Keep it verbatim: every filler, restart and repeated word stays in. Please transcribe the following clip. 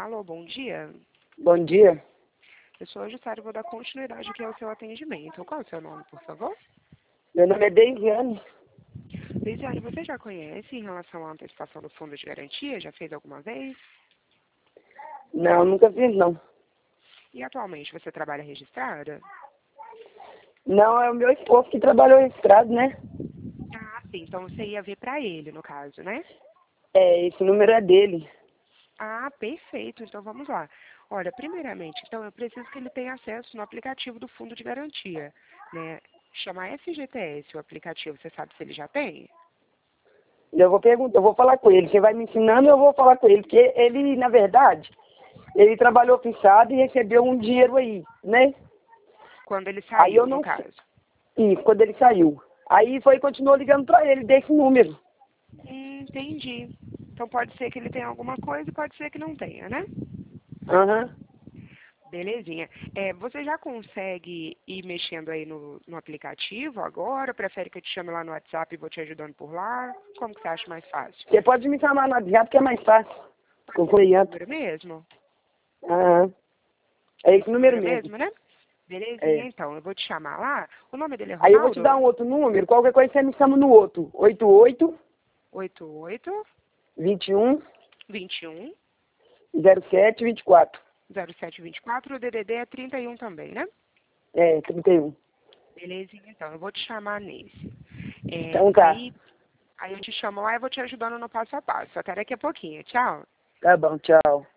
Alô, bom dia. Bom dia. Eu sou a Jussara e vou dar continuidade aqui ao seu atendimento. Qual é o seu nome, por favor? Meu nome é Deisiane. Deisiane, você já conhece em relação à antecipação do fundo de garantia? Já fez alguma vez? Não, nunca fiz, não. E atualmente você trabalha registrada? Não, é o meu esposo que trabalhou registrado, né? Ah, sim. Então você ia ver para ele, no caso, né? É, esse número é dele. Ah, perfeito. Então vamos lá. Olha, primeiramente, então eu preciso que ele tenha acesso no aplicativo do fundo de garantia, né? Chama F G T S o aplicativo. Você sabe se ele já tem? Eu vou perguntar, eu vou falar com ele. Você vai me ensinando, eu vou falar com ele. Porque ele, na verdade, ele trabalhou fixado e recebeu um dinheiro aí, né? Quando ele Aí eu saiu, no não sei. caso. Isso, quando ele saiu. Aí foi e continuou ligando pra ele desse número. Hum, entendi. Então pode ser que ele tenha alguma coisa e pode ser que não tenha, né? Aham. Belezinha. É, você já consegue ir mexendo aí no, no aplicativo agora? Prefere que eu te chame lá no WhatsApp e vou te ajudando por lá? Como que você acha mais fácil? Você pode me chamar no WhatsApp que é mais fácil. Com Esse cliente. número mesmo? Aham. É esse Esse número número mesmo. mesmo, né? Belezinha, É. então. Eu vou te chamar lá. O nome dele é Aí eu vou te dar Ronaldo? um outro número, qualquer coisa você me chama no outro. oito oito, oito oito, vinte e um, vinte e um, zero sete, vinte e quatro. zero sete vinte e quatro. O D D D é trinta e um também, né? É, trinta e um. Belezinha, então. Eu vou te chamar nesse. É, Então tá. aí, aí eu te chamo lá e vou te ajudando no passo a passo. Até daqui a pouquinho. Tchau. Tá bom, tchau.